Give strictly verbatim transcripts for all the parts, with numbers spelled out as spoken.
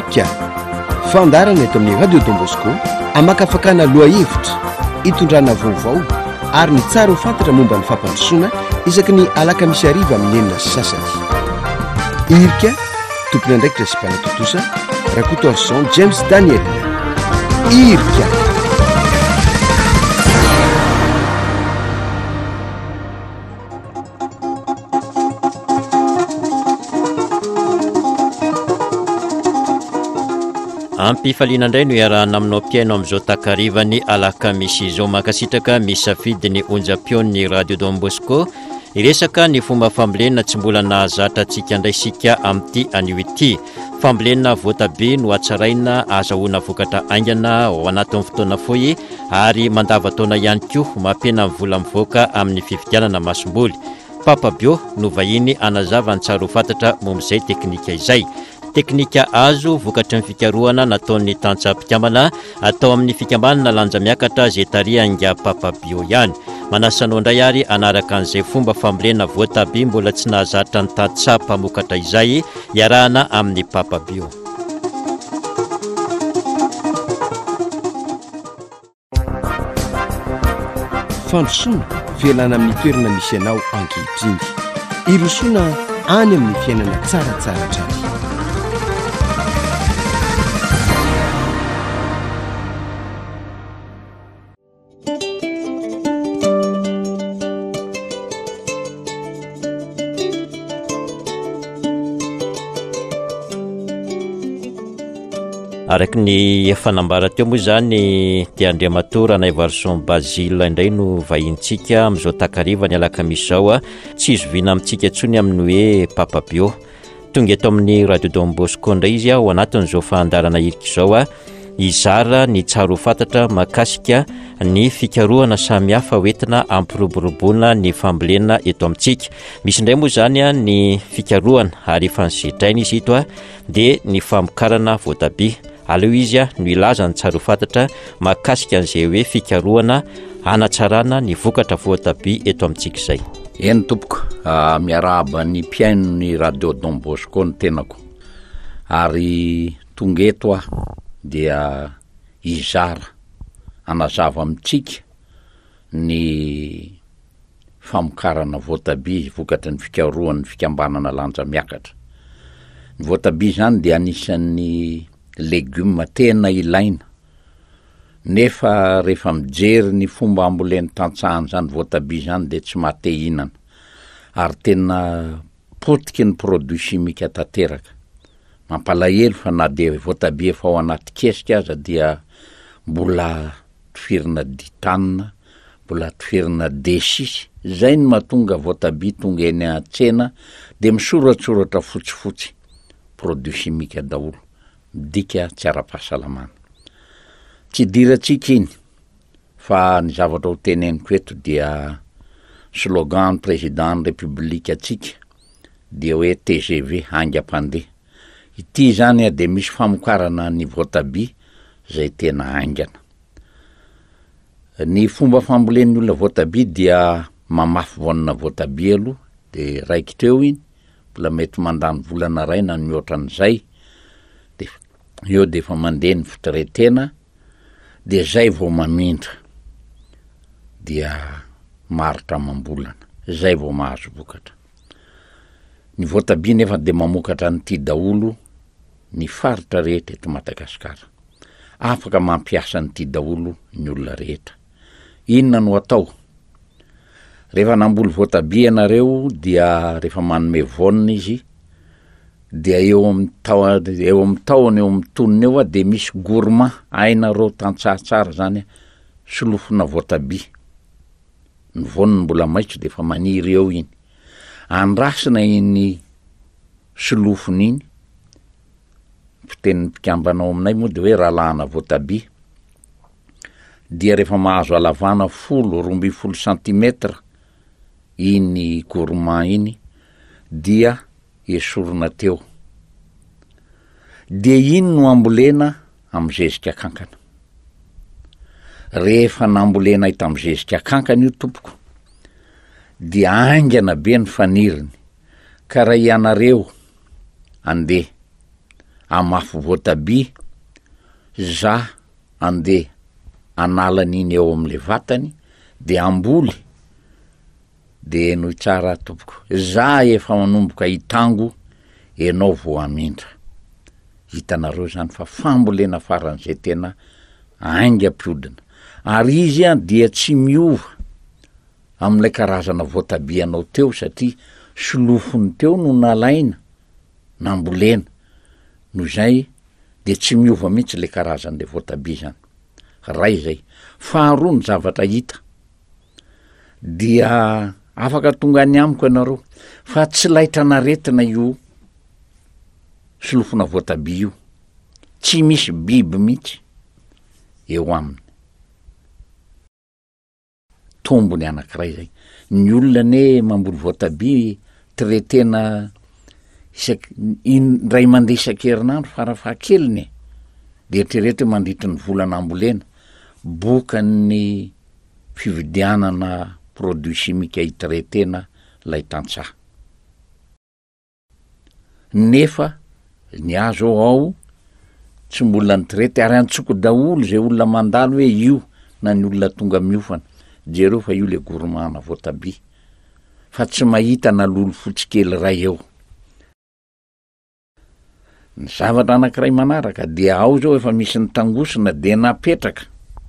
irika fandarana eto amin'ny radio Don Bosco amakafakana loahevitra hitondrana vaovao ary ny tsara ho fantatra momba ny fampandrosoana isaky ny alakamisy ariva amin'ny enina sy sasany. Irika tompony andraikitra sy mpanatotosa Rakotorson James Daniel. Irika ampifaliana indray no iarahana aminao mpiaino amin'izao takarivany alakamisy izao mankasitraka misafidy ny onjam-peon'ny radio Don Bosco iresaka ny fomba fambolena tsy mbola nahazatra antsika indraisika amin'ity anio ity. Fambolena voatabia no atsaraina azahoana vokatra aingana ao anatin'ny fotoana fohy ary mandava-taona ihany koa mampena amin'ny vola mivoaka amin'ny fividianana masomboly. Papa Bio no vahiny anazava ny tsara ho fantatra momb'izay teknika izay. Teknika azo vokatry ny fikarohana nataon'ny tantsapikamana atao amin'ny fikambanana lanja miakatra zay tarianga Papa Bio ihany. Manasanao indray ary anaraka an'izay fomba fambolena voatabia mbola tsy nahazatra ny tantsapamokatra izay iarahana amin'ny Papa Bio. Fandrosoana velana amin'ny toerana misy anao ankehitriny. Irosoana any amin'ny fiainana tsaratsara hatrany. Araky ny fanambara teo moa zany dia Andriamatora Naivarson Basile indray no vahintsika amin'izao takarivany alakamisy zao tsy izoviana amintsika tsony amin'ny hoe Papa Bio. Tonga eto amin'ny radio Don Bosco indray izy ao anatin'izao fahandarana irika izao izara ny tsara ho fantatra makasika ny fikarohana samihafa hoentina ampiroboroboana ny fambolena eto amintsika. Misy indray moa zany ny fikarohana ary efa nysetraina izy ito dia ny famokarana voatabia. Aleo izy no ilaza ny tsara ho fantatra makasika an'izay hoe fikarohana anatsarana ny vokatra voatabia eto amintsika izay. Eny tompoko, uh, miarahaba ny mpiaino ny radio Don Bosco ny tenako. Ary tonga eto ah dia izara anazava amintsika ny famokarana voatabia vokatry ny fikarohana ny fikambanana lanja miakatra. Ny voatabia zany dia anisan'ny legioma tena ilaina. Nefa rehefa mijery ny fomba ambolen'ny tantsahany zany voatabia zany dia tsy mate hinana. Ary tena potiky ny produit chimique tanteraka. Mampalahelo fa na dia voatabia efa ao anaty kesika aza dia mbola tifirina ditanina, mbola tifirina desisy. Zay ny mahatonga voatabia tonga eny an-tsena dia misoratsoratra fotsifotsy produit chimique daholo. Dika tsy ara-pahasalamana. Tsy diratsika iny fa ny zavatra ho teneniko eto dia slogan président république atsika dia hoe T G V haingam-pandeha. Ity zany dia misy famokarana ny voatabia zay tena haingana. Ny fomba fambolen'ny olona voatabia dia mamafy voanina voatabia aloha dia raikitreo iny mbola mety mandany volana ray na mihoatran'izay. Eo dia efa mandeha ny fitiretena dia zay vao mamindra dia maritra mambolana, zay vao mahazo vokatra. Ny voatabia nefa dia mamokatra nyity daholo ny faritra rehetra eto Madagasikara. Afaka mampiasa nyity daholo ny olona rehetra. Inona no atao? Rehefa namboly voatabia ianareo dia rehefa manome voanina izy dia eo amin'ny tao eo amin'ny taony eo amin'ny tonony eo dia misy gourmand ainareo tantsahatsara zany solofina voatabia. Ny voaniny mbola maitso dia efa maniry eo iny. Andrasina iny solofina iny. Fitenin'ny mpikambanao aminay moa dia hoe ralahana voatabia. Dia rehefa mahazo halavana folo roamby folo centimetre iny gourmand iny dia esorina teo. Dia iny no ambolena amin'ny zezika kankana. Rehefa nambolena ita amin'ny zezika kankana io tompoko dia aingana be ny faniriny. Ka raha ianareo andeha amafy voatabia, za andeha analan'iny eo am'le vatany de amboly de no tsara tompoko, za efa manomboka hitango enao vo amindra. Hitanareo zany fa fambolena faran'izay tena aingam-piodina, ary izy a dia tsy miova am'ilay karazana voatabianao teo satria solofony teo no nalaina nambolena, no zay de tsy miova mihitsy le karazan'le voatabia zany. Ray zay. Faharoa ny zavatra hita dia afaka tonga any amiko ianareo fa tsy laitra naretina io solofona voatabia io, tsy misy biby mihitsy eo aminy. Tombony anankiray zay. Ny olona ne mamboly voatabia tretena isak indray mandeha isan-kerinandro farafahakeliny de eritrereto mandritry ny volana ambolena bokan'ny fividianana produit chimique hitretena lay tantsaha. Nefa ny azo ao tsy mbola nitrety, ary antsoko daholo zay olona mandalo hoe io na ny olona tonga miofana jereo fa io le gourmand voatabia, fa tsy mahita na lolo fotsikely ray eo. Ny zavatra anankiray manaraka dia ao zao efa misy ny tangosina de napetraka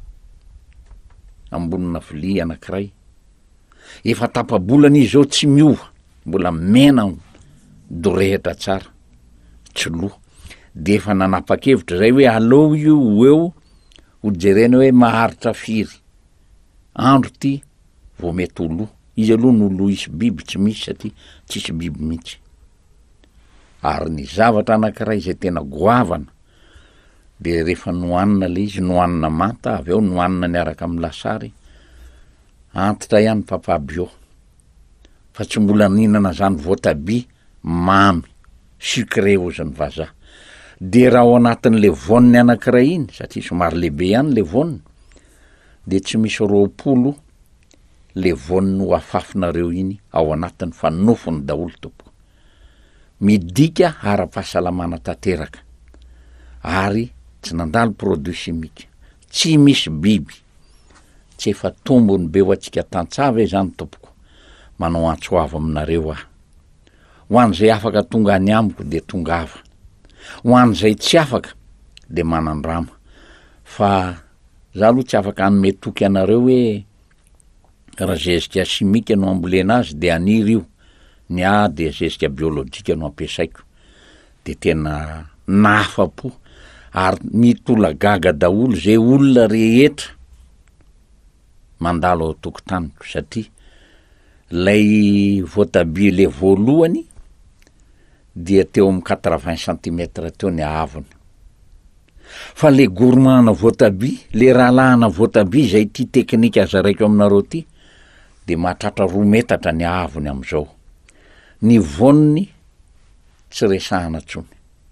ambonina vilia anankiray, efa tapabolana izy zao tsy miova, mbola mena dorehitra tsara, tsy lo, de efa nanapa-kevitra zay hoe aleo io eo ho jerena hoe maharitra firy andro ty vo mety ho lo. Izy aloha no lo isy biby tsy misy satria tsisy biby mihitsy. Ary ny zavatra anankiray zay tena goavana de rehefa nohanina le izy, nohanina manta, avy eo nohanina niaraka amin'ny lasary, antitra ihany papabio, fa tsy mbola ninana zany voatabia mamy sucré ozany vazaha. De raha ao anatin'le voniny anankiray iny, satria somary lehibe ihany le voniny, de tsy misy roapolo le voniny ho afafinareo iny ao anatiny fa nofony daholo tompo. Midika ara-pahasalamana tanteraka, ary tsy nandalo produit chimique, tsy misy biby, tsy efa tombony be ho antsika tantsava zany tompoko, manao antsoava aminareo ah. Ho an'izay afaka tonga any amiko de tongava, ho an'izay tsy afaka de manandrama, fa za aloha tsy afaka anome toky anareo hoe raha zezika chimique no ambolena azy de aniry io, ny a de zezika biolojika no ampiasaiko. De tena nafa-po ary mitolagaga daholo zay olona rehetra mandalo ao tokotaniko, satria lay voatabia le voalohany dia teo amin'ny quatre-vingts centimètres teo ny ahavony. Fa le gourmand voatabia, le rahalahana voatabia zay ty teknika azaraiko aminareo ty, de mahatratra roa metatra ny ahavony am'izao. Ny voniny tsy resahana tsony.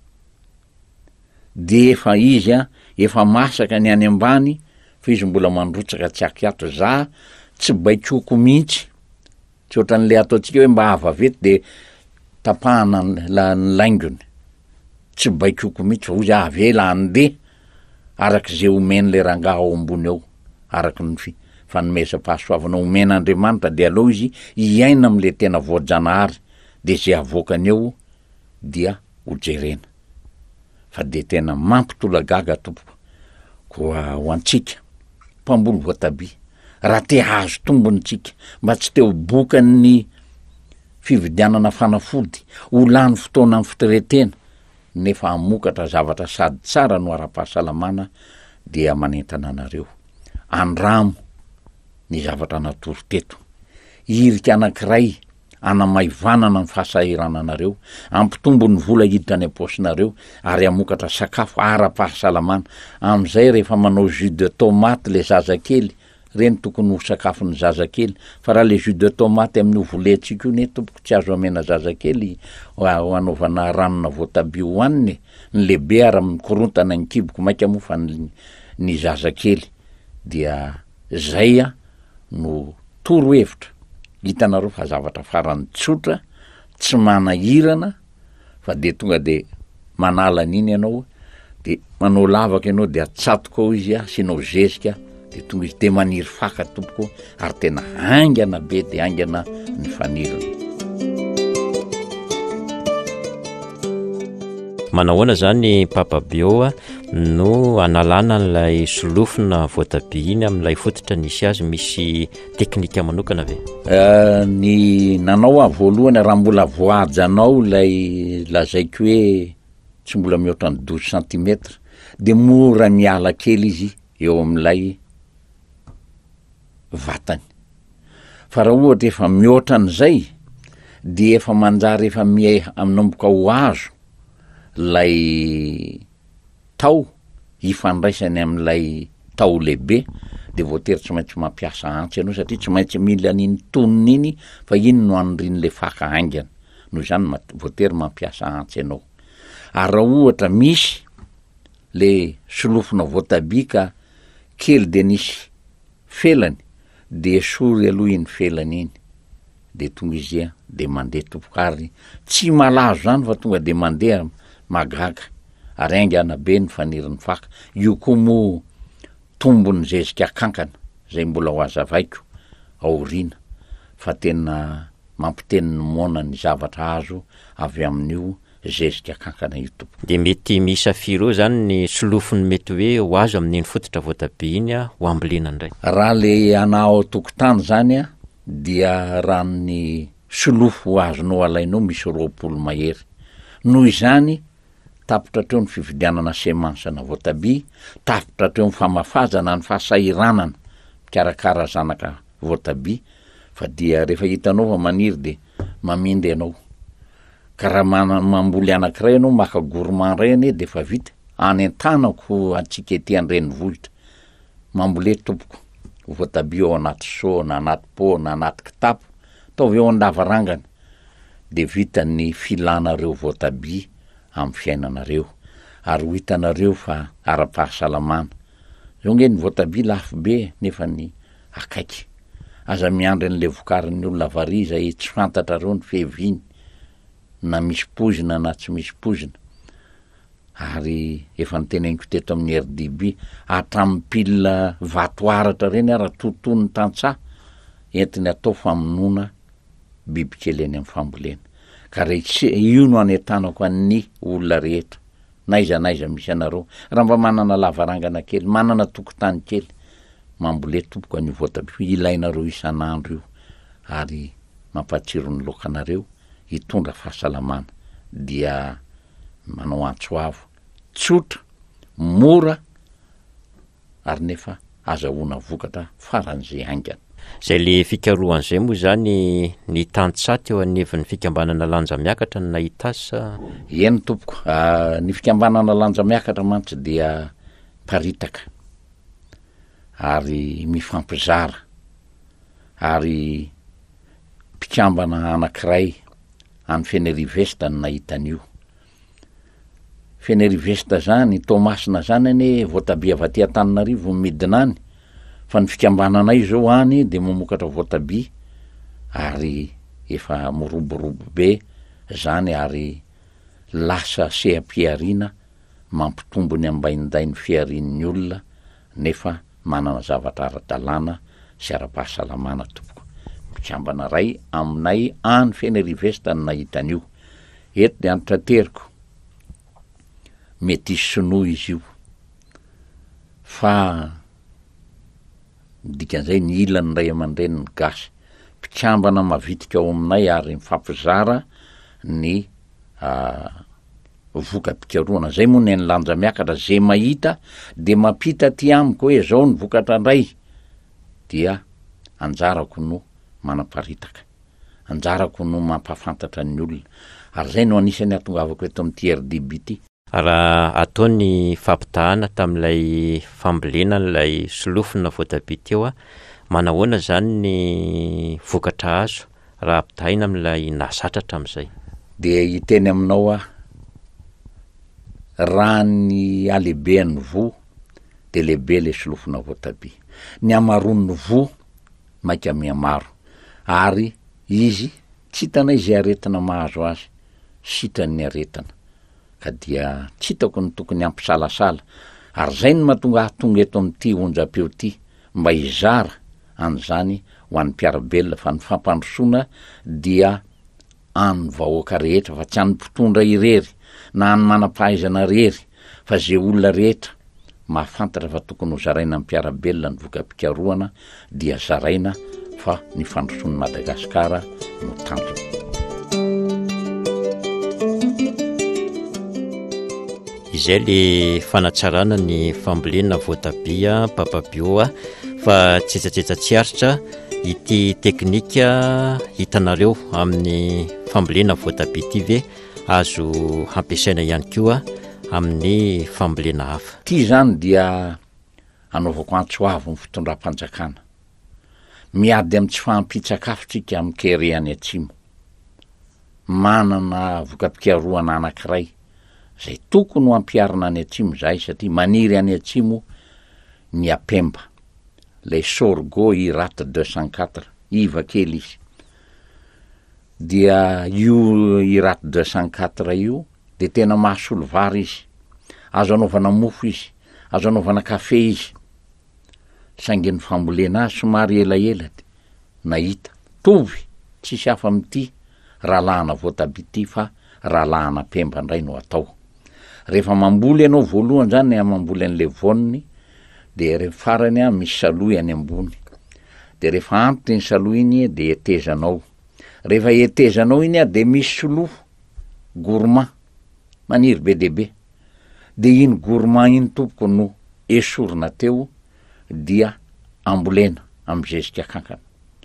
De efa izy a, efa masaka ny any ambany, fa izy mbola mandrotsaka tsy akiato. Za tsy baikoko mihitsy, tsy ohatran'le ataontsika hoe mba avavety de tapahana la ny laingony, tsy baikoko mihitsy, ozy avela andeha arak'izay omen'le rangaha ao ambony eo, araky ny fi- fanomezam-pahasoavana omen'Andriamanitra, de aleo izy iaina am'le tena voajanahary, de zay avoakany eo dia hojerena. Fa de tena mampitolagaga tompoko koa ho antsika mpamboly voatabia, raha te hahazo tombony tsika, mba tsy teo bokan'ny fividianana fanafody, ho lany fotoana amin'ny fitiretena, nefa amokatra zavatra sady tsara no ara-pahasalamana, dia manentana anareo andramo ny zavatra natoro teto, irika anankiray anamaivanana ny fahasahirananareo, ampitombo ny vola hiditra any am-posinareo, ary amokatra sakafo ara-pahasalamana. Am'izay rehefa manao jus de tomate le zazakely, reny tokony ho sakafon'ny zazakely, fa raha le jus de tomate amin'ny ovolentsika io ne tompoko tsy azo amena zazakely ho anaovana ranona voatabia hoaniny, ny lehibe ara mikorontana ny kiboko maika moa fa ny, ny zazakely. Dia zay a no toro hevitra. Hitanareo fa zavatra farany tsotra, tsy manahirana, fa de tonga de manala an'iny ianao de manao lavaka ianao de atsatoka ao izy a synao zezika de tonga izy de maniry faka tompoko ary tena angana be de angana ny faniriny. Manahoana zany Papa Bio no analana n'ilay solofina voatabia iny amin'ilay fototra nisy azy, misy teknika manokana ve? Uh, ny nanao a voalohany raha mbola voajanao lay lazaiko hoe tsy mbola mihoatra ny douze centimètres de mora miala kely izy eo amin'ilay vatany. Fa raha ohatra efa mihoatra an'izay de efa manjary efa mie aminomboka ho azo lay tao hifandraisany amin'ilay tao lehibe de voatery tsy maintsy mampiasa antsy ianao satria tsy maintsy mila an'iny tonony iny fa iny no anodriny le faka aingana, noho izany voatery mampiasa antsy ianao. Ary raha ohatra misy le solofina voatabia ka kely de nisy felany de esory aloha iny felany iny de tonga izy a de mandeha tompokary tsy malazo zany fa tonga de mandeha magaga ary aingana be ny fanirin'ny faka. Io koa mo tombony zezika kankana zay mbola ho azavaiko aorina fa tena mampiteny ny mona ny zavatra azo avy amin'io zezika kankana io tompoko. De mety misafiro zany ny solofiny mety hoe ho azo amin'iny fototra voatabia iny a ho ambolena ndray. Raha le anao tokotany zany a dia raha ny solofo ho azonao alainao misy roapolo mahery. Noho izany tapitra treo ny fividianana semansana voatabia, tapitra treo ny famafazana ny fahasairanana mikarakara zanaka voatabia, fa dia rehefa hitanao fa maniry de mamindry ianao. Ka raha mamboly anankiray ianao maka gourmand reny de fa vita any an-tanako atsika ety an-drenivohitra mambole tompoko voatabia ao anaty so na anaty pot na anaty kitapo ataovy eo an-davarangana de vita ny filanareo voatabia amin'ny fiainanareo ary ho hitanareo fa ara-pahasalamana. Zao nge ny voatabia lafo be nefa ny akaiky aza miandry an'le vokarin'ny olona variza e tsy fantatra reo ny fehiviny na misy pozina na tsy misy pozina. Ary efa niteneniko teto amin'ny R D B hatramin'ny pile vatoaratra reny ara tontony tantsaha entiny atao famonoana bibikely eny amin'ny fambolena. Ka rehetra io no anetanako an'ny olona rehetra naiza naiza misy anareo raha mba manana lavarangana kely, manana tokotany kely, mambole tompoko an'io voatabia ilainareo isan'andro io ary mampatsiro ny lokanareo, hitondra fahasalamana. Dia manao antsoavo tsotra, mora ary nefa azahoana vokatra faran'izay aingana. Zay le fikarohan'izay moa zany ny tantsaha teo aneviny fikambanana lanja miakatra ny nahita sa? Eny tompoko, uh, ny fikambanana lanja miakatra mantsy dia paritaka ary mifampizara ary mpikambana anankiray any Fenerive-sta ny nahitan'io. Fenerive-sta zany Tomasina zany ane voatabia avy aty Antananarivo midina any, fa ny fikambananay zao any de mamokatra voatabia ary efa moroborobo be zany ary lasa seha-piarina mampitombo ny ambainday ny fiarin'ny olona nefa manana zavatra ara-dalàna sy ara-pahasalamana tompoko. Mpikambana ray aminay any Fenerive-sta ny nahitan'io. Eto de antrateriko mety sinoa izy io fa dikan'izay ny ilany ray aman-dreny ny gasy mpikambana mavitika ao aminay ary mifampizara ny uh, voka-pikaroana. Zay moa ny lanja miakatra zay mahita de mampita ty amiko hoe zao ny vokatra ndray dia anjarako no manaparitaka, anjarako no mampafantatra ny olona. Ary zay no anisany atongavako eto amin'ty R D B ty. Raha ataony fampitahana tamin'ilay fambolena n'ilay solofina voatabia teo a, manahoana zany ny vokatra azo raha ampitahina amin'ilay nasatra amin'izay? De hiteny aminao a raha ny alehiben'ny vo de lehibe le solofina voatabia, ny amaron'ny vo maika miamaro ary izy tsy hitanay izay aretina mahazo azy, sitrany aretina ka dia tsy hitako ny tokony ampisalasala ary zay ny mahatonga ahy tonga eto amin'ity onjam-peo ty mba hizara an'izany ho an'ny mpiarabelona fa ny fampandrosoana dia any vahoaka rehetra fa tsy any mpitondra irery na any manam-pahaizana rery fa zay olona rehetra mahafantatra fa tokony ho zaraina amin'ny mpiarabelona ny vokam-pikarohana dia zaraina fa ny fandrosoan'ny Madagasikara no tanjona. Izay le fanatsarana ny fambolena voatabia papabio fa tsetsatetsatsiaritra ity teknika hitanareo amin'ny fambolena voatabia ity ve azo hampiasaina ihany koa amin'ny fambolena hafa. Ty zany dia anaovako antsoavo ny fitondram-panjakana. Miady amin'ny tsy fahampitsakafo tsika amin'ny kere any atsimo. Manana vokam-pikarohana anankiray zay tokony ho ampiarina any atsimo zay satria maniry any atsimo ny apemba. Le sorgho irate deux cent quatre iva kely izy. Dia io irate deux cent quatre io de tena mahasolo vary izy. Azo anaovana mofo izy, azo anaovana kafe izy. Saingy ny fambolena azy somary elaela nahita tovy tsisy hafa amin'ity ralahana voatabia ty fa ralahana pemba ndray no atao. Rehefa mamboly ianao voalohany zany mamboly an'le voniny de rehefa farany a misy saloy any ambony. De rehefa antony ny saloy iny de etezanao. Rehefa etezanao iny a de misy solo gourmand maniry be debe. De iny gourmand iny tompoko no esorina teo dia ambolena am'zezika kankana.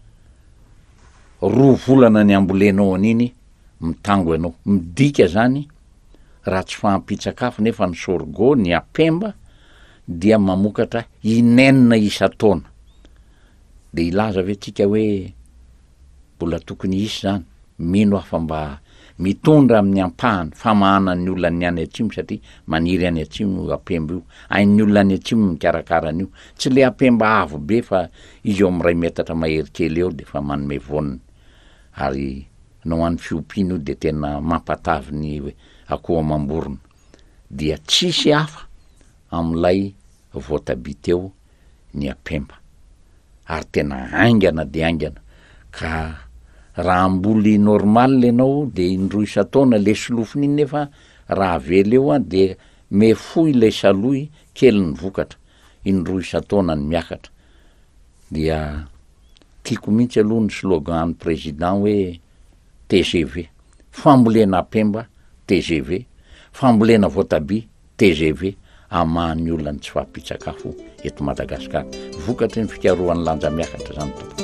Roa volana ny ambolenao an'iny mitango ianao. Midika zany raha tsy fahampitsakafo nefa ny sorgho ny apemba dia mamokatra inenina isa-taona. De ilaza ve tsika hoe mbola tokony isy zany mino afa mba mitondra amin'ny ampahany famahana ny olona ny any atsimo satria maniry any atsimo apemba io. Ain'ny olona ny atsimo mikarakara an'io. Tsy le apemba avo be fa izy eo amiray metatra mahery kely eo de fa manome voniny. Ary nao an'ny fiompiana io de tena mampatavy ny akoho amam-borona. Dia tsisy hafa am'lay voatabia teo ny apemba. Ary tena aingana de aingana. Ka raha amboly normal lenao de indroa isa-taona le solofiny iny nefa raha vela eo a de me foy le saloy kely ny vokatra. Indroa isa-taona ny miakatra. Dia tiako mihitsy aloha ny slogan ny président hoe T G V. Fambolena apemba T G V. Fambolena voatabia T G V. Amahan'ny olona ny tsy fahampitsakafo eto Madagasikara. Vokatry ny fikarohan'ny lanja miakatra zany tompo.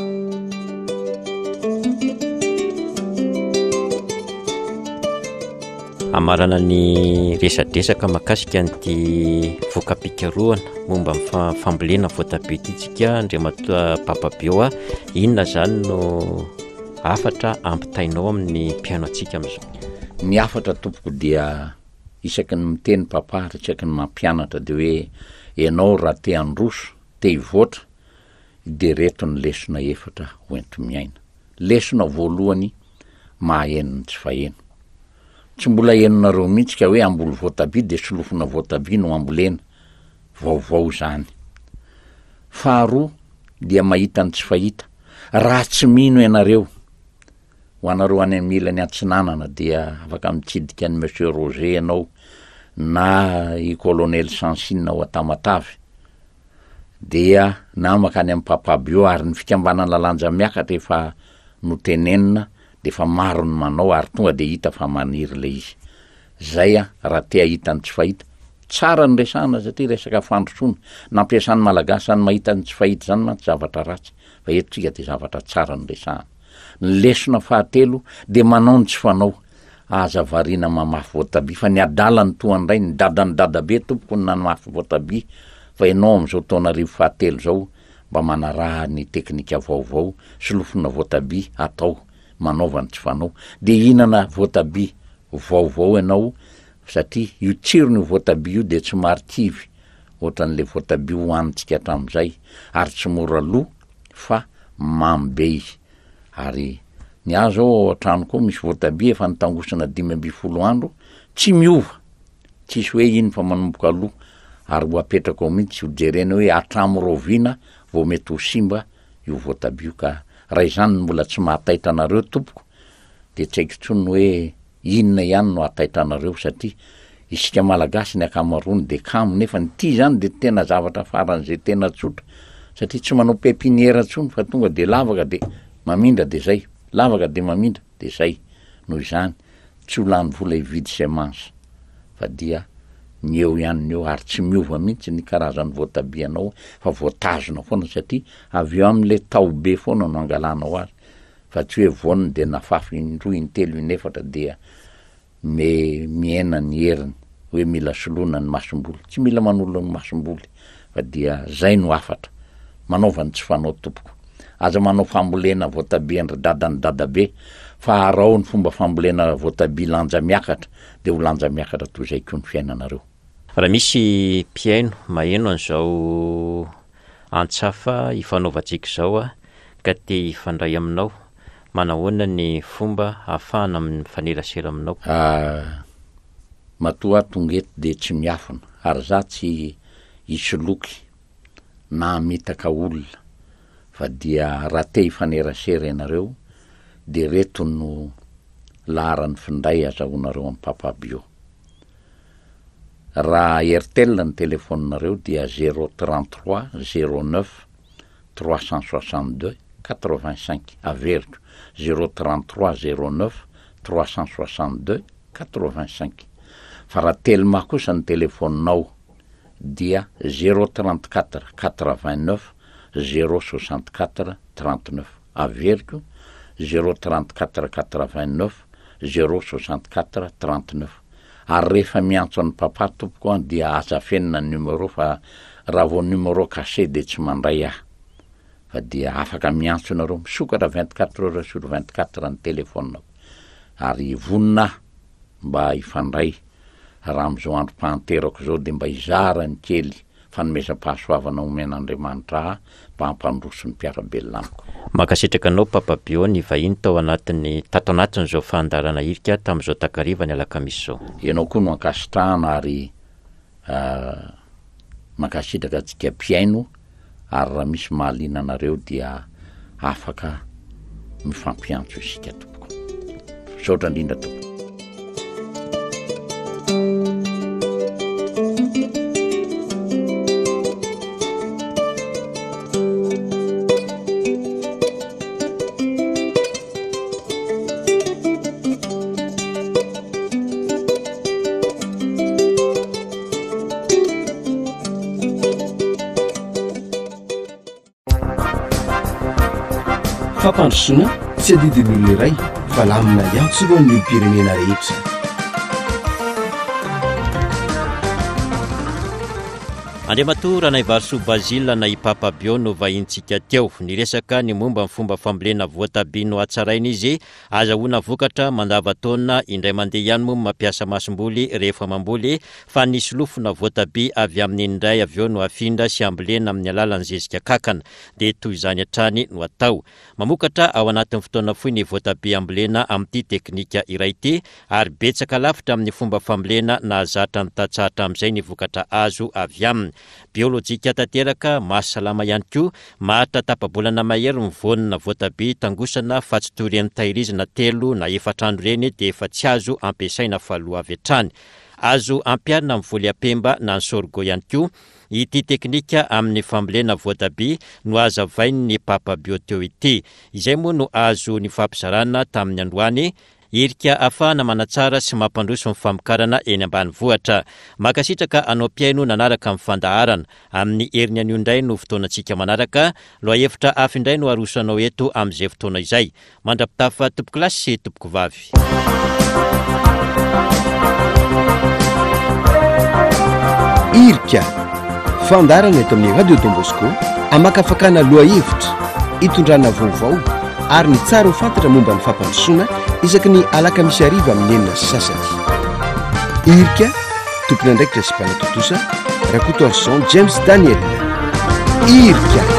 Amarana ny resadresaka makasika an'ity vokam-pikarohana momba ny fambolena voatabia ity tsika Andriamatoa Papabio, inona zany no afatra ampitainao amin'ny mpiano antsika am'izao? Ny afatra tompoko dia isaky ny miteny papa ary isaky ny mampianatra de hoe ianao raha te handroso, te hivoatra de reto ny lesona efatra hoento miaina. Lesona voalohany mahaenony tsy faheno. Tsy mbola henonareo mihitsy ka hoe amboly voatabia de solofina voatabia no ambolena. Vaovao zany. Faharoa dia mahita ny tsy fahita. Raha tsy mino ianareo ho anareo any am'ilany Antsinanana dia afaka mitsidika ny Monsieur Roger ianao na i colonel Sansina ao Tamatavy. Dia na makany amin'ny Papabio ary ny fikambanana lanja miakatra efa notenenina de fa maro ny manao ary tonga de hita fa maniry le izy. Zay a raha te ahita ny tsy fahita tsara ny resana satria resaka fandrosoana. Nampiasan'ny malagasy ny mahita ny tsy fahita zany mantsy zavatra ratsy fa eto tsika de zavatra tsara ny resana. Ny lesona fahatelo de manao ny tsy fanao. Aza variana mamafy voatabia fa ny adalany toandray ny dadany dadabe tompoko ny namafy voatabia fa ianao am'izao taona arivo fahatelo zao mba manaraha ny teknika vaovao solofina voatabia atao manaova ny tsy fanao de hinana voatabia vaovao ianao satria io tsirony voatabia io de tsy marikivy ohatran'le voatabia hoanitsika hatramin'izay ary tsy mora lo fa mamy be izy. Ary ny azo ao an-trano koa misy voatabia efa nitangosana dimy amby folo andro tsy miova tsisy hoe iny fa manomboka aloha ary ho apetraka ao mihitsy ho jerena hoe atramo roviana vao mety ho simba io voatabio ka raha izany mbola tsy mahataitra anareo tompoko de tsy haiko tsony hoe inona ihany no ataitra anareo satria isika malagasy ny akamarony de kamo nefa ty zany de tena zavatra faran'izay tena tsotra satria tsy manao pepiniera tsony fa tonga de lavaka de mamindra de zay lavaka de mamindra de zay noho izany tsy ho lany vola hividy semence fa dia ny eo ihany eo ary tsy miova mihitsy ny karazany voatabianao fa voatazona foana satria avy eo am'le tao be foana no angalanao azy fa tsy hoe voany de nafafy indroa intelo inefatra dia me miena ny heriny hoe mila solona ny masomboly tsy mila manolo ny masomboly fa dia zay no afatra manaovany tsy fanao tompoko aza manao fambolena voatabia andry dadany dadabe fa arao ny fomba fambolena voatabia lanja miakatra de ho lanja miakatra toy zay koa ny fiainanareo raha misy mpiaino maheno an'izao antsafa ifanaovantsika zao a ka te hifandray aminao manahoana ny fomba ahafahana amin'ny fanerasera aminao ah matoa tongeto de tsy miafina ary za tsy isoloky na mitaka olona fa dia raha te hifanerasera ianareo de reto no laharany finday azahoanareo amin'ny Papa Bio raha Airtel ny telefoninareo dia zéro trente-trois zéro neuf trois cent soixante-deux quatre-vingt-cinq averiko zéro trente-trois zéro neuf trois cent soixante-deux quatre-vingt-cinq fa raha telma kosa ny telefoninao dia zéro trente-quatre quatre-vingt-neuf zéro soixante-quatre trente-neuf averiko zéro trente-quatre quatre-vingt-neuf zéro soixante-quatre trente-neuf ary rehefa miantso an'ny papa tompoko an dia azafenina ny numéro fa raha vao numéro caché de tsy mandray ahy fa dia afaka miantso nareo misokatra vingt-quatre heures sur vingt-quatre ny telefoninao ary vonina mba hifandray raha am'izao andro pahanterako zao de mba hizara ny kely fanomezam-pahasoavana omen'Andriamanitra mba hampandroso ny mpiarabelona amiko makasitraka anao Papa Bio ny vahiny tao anatin'ny tato anatin'izao fahandarana irika tamin'izao takariva ny alakamisy zao ianao koa no ankasitrahana ary uh, makasitraka atsika mpiaino ary raha misy mahaliana anareo dia afaka mifampiantso isika tompoko saotra indrindra tompoko fampandrosoana tsy adidin'olona iray fa lamina iantso iro ny pirenena rehetra Andriamatora na Ivarso Bazila na i Papa Bio no vahintsika teo ny resaka ny momba ny fomba fambolena voatabia no atsaraina izy azahoana vokatra mandavan-taona indray mandeha ihany moa mampiasa masomboly rehefa mamboly fa nisy lofona voatabia avy amin'ny indray avy eo no afindra sy ambolena amin'ny alalan'ny zezika kakana de toy izany hatrany no atao mamokatra ao anatin'ny fotoana fohy ny voatabia ambolena amin'ity teknika iray ity ary betsaka lavitra amin'ny fomba fambolena na zatra ny tatsahatra amin'izay ny vokatra azo avy aminy biolojika tanteraka mahasalama ihany koa mahatra tapabolana mahery mivonina voatabia tangosana fa tsy toy ireny tahirizina telo na efatrandro reny de efa tsy azo ampiasaina faloha avy hatrany azo ampiarina amin'ny voly apemba na ny sorgho ihany koa ity teknika amin'ny fambolena voatabia no azavainy ny Papa Bio teo ity izay moa no azo ny fampizarana tamin'ny androany irika afahana manatsara sy mampandroso ny famokarana eny ambany vohatra makasitraka anao mpiaino nanaraka amin'ny fandaharana amin'ny heriny anio indray no fotoanantsika manaraka loha hevitra hafa indray no arosanao eto amin'izay fotoana izay mandrapitafa tompoko lasy sy tompoko vavy irika fandarana eto amin'ny radio Don Bosco amakafakana loha hevitra hitondrana vaovao ary ny tsara ho fantatra momba ny fampandrosoana isaky ny alakamisy ariva amin'ny enina sasany irika tompony andraikitra sy mpanatotosa rakoto arson James Daniel irika